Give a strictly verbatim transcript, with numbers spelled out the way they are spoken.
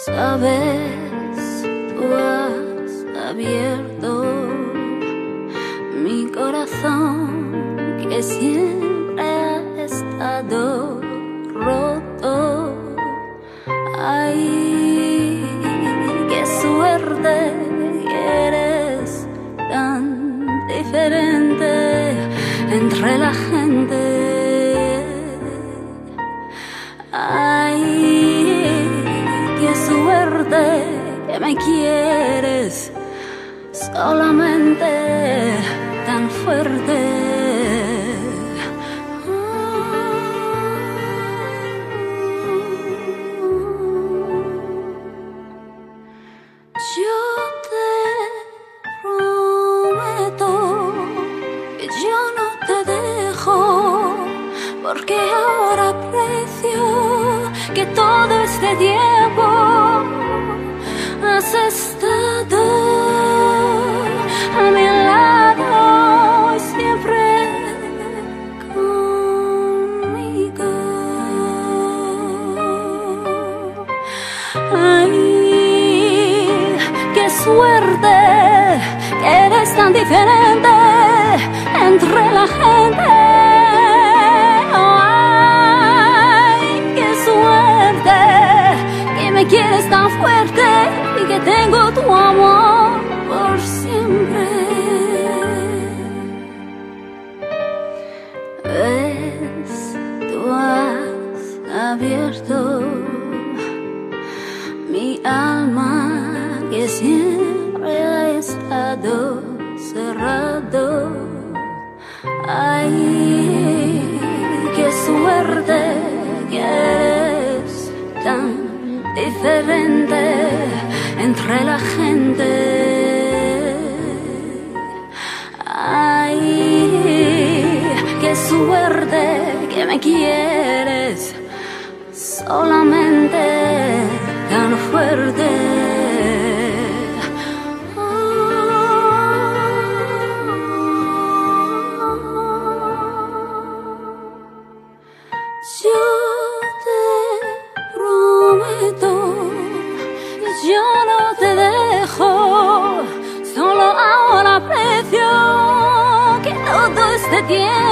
Sabes, tú has abierto mi corazón que siempre ha estado roto. Ay, qué suerte que eres tan diferente entre la gente. Ay, qué suerte que me quieres solamente tan fuerte. Yo te prometo que yo no te dejo, porque ahora aprecio que todo este tiempo has estado a mi lado siempre conmigo. Ay, qué suerte que eres tan diferente entre la gente. Me quieres tan fuerte y que tengo tu amor por siempre. Ves, tú has abierto mi alma que siempre ha estado cerrado. Ay, qué suerte que eres tan diferente entre la gente. Ay, qué suerte que me quieres solamente tan fuerte. Yo Yo no te dejo, solo ahora aprecio que todo este tiempo